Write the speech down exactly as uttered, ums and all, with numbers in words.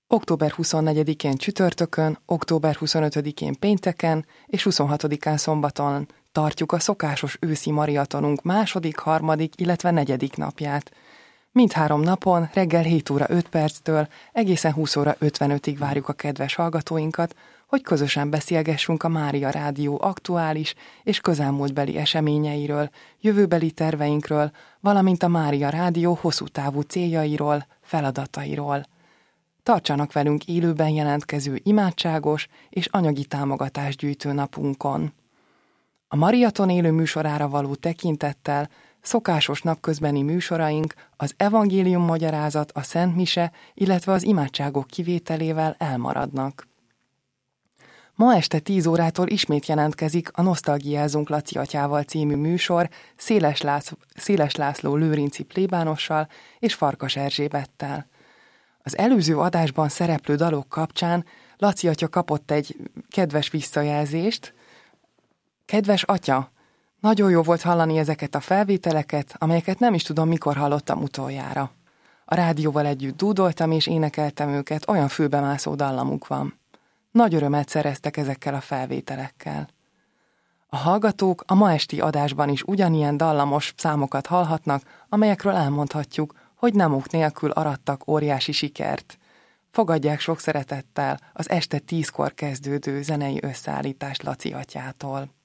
október huszonnegyedikén csütörtökön, október huszonötödikén pénteken és huszonhatodikán szombaton tartjuk a szokásos őszi maratonunk második, harmadik, illetve negyedik napját. Mindhárom napon reggel hét óra öt perctől egészen húsz óra ötvenötig várjuk a kedves hallgatóinkat, hogy közösen beszélgessünk a Mária Rádió aktuális és közelmúltbeli eseményeiről, jövőbeli terveinkről, valamint a Mária Rádió hosszú távú céljairól, feladatairól. Tartsanak velünk élőben jelentkező imádságos és anyagi támogatásgyűjtő napunkon. A Mariaton élő műsorára való tekintettel szokásos napközbeni műsoraink, az evangélium magyarázat, a Szent Mise, illetve az imádságok kivételével elmaradnak. Ma este tíz órától ismét jelentkezik a Nosztalgiázunk Laci atyával című műsor Széles, Lász, Széles László lőrinci plébánossal és Farkas Erzsébettel. Az előző adásban szereplő dalok kapcsán Laci atya kapott egy kedves visszajelzést. Kedves atya, nagyon jó volt hallani ezeket a felvételeket, amelyeket nem is tudom, mikor hallottam utoljára. A rádióval együtt dúdoltam és énekeltem őket, olyan fülbemászó dallamuk van. Nagy örömet szereztek ezekkel a felvételekkel. A hallgatók a ma esti adásban is ugyanilyen dallamos számokat hallhatnak, amelyekről elmondhatjuk, hogy nemuk nélkül arattak óriási sikert. Fogadják sok szeretettel az este tízkor kezdődő zenei összeállítást Laci atyától.